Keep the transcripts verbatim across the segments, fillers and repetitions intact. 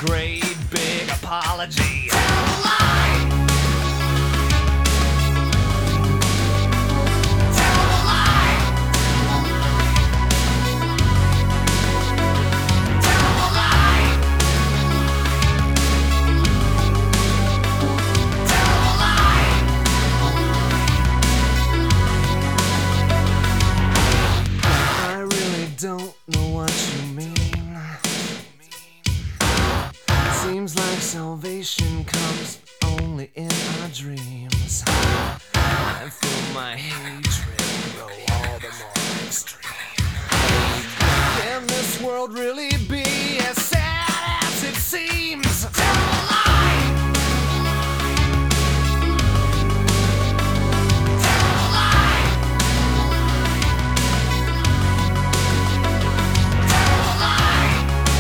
great big apology. Tell a lie. Tell a lie. Tell a lie. Tell a lie. I really don't know what you mean. Seems like salvation comes only in our dreams. I feel my hatred grow all the more extreme. Can this world really be as sad as it seems? Tell a lie. Tell a lie. Tell a lie.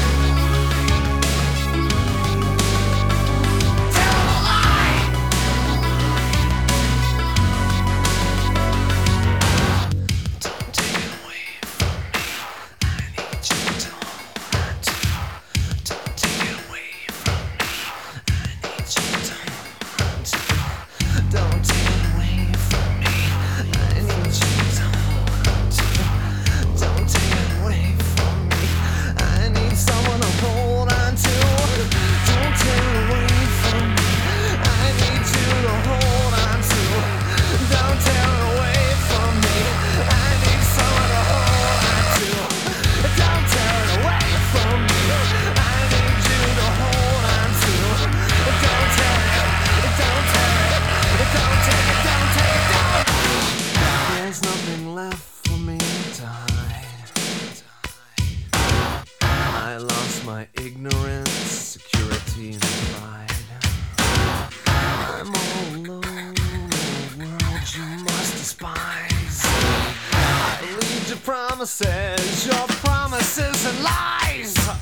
I lost my ignorance, security, and pride. I'm all alone in a world you must despise. I read your promises, your promises and lies.